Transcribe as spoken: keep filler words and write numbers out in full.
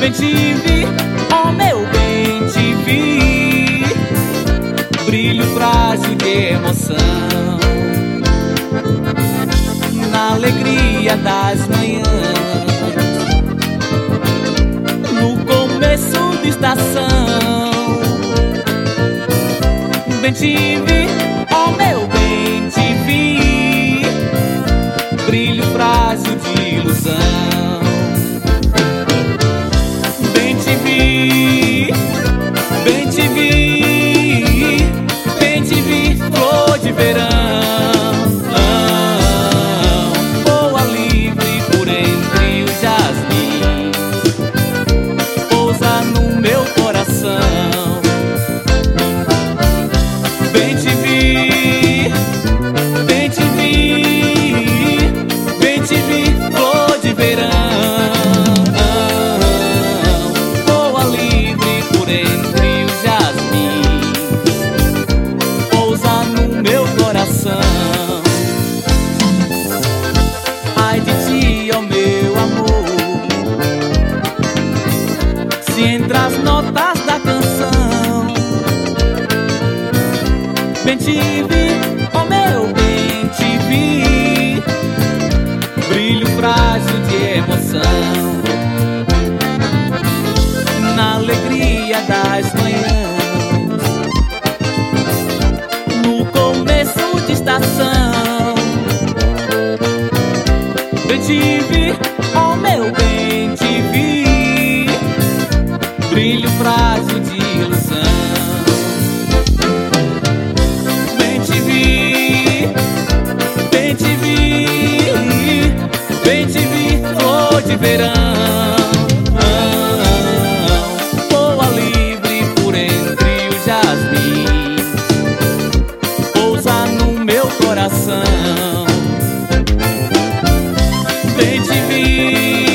Bem te vi, oh meu bem te vi, brilho frágil de emoção, na alegria das manhãs, no começo de estação. Bem te vi, oh meu bem te vi, brilho frágil de ilusão. Bem te vi, bem te vi, bem te vi, flor de verão. Voa livre por entre os jasmins, pousa no meu coração. Bem te vi, bem te vi, bem te vi, flor de verão. Voa livre por entre os jasmins, pousa no meu coração. Ai de ti, ó meu amor, se entre as notas da canção. Bem te vi, oh meu bem te vi, brilho frágil de emoção, na alegria das manhãs, no começo de estação. Bem te vi, oh meu bem te vi, brilho frágil de ilusão. Bem te vi, bem te vi, bem te vi, flor de verão. Voa livre por entre os jasmins, pousa no meu coração. Bem te vi,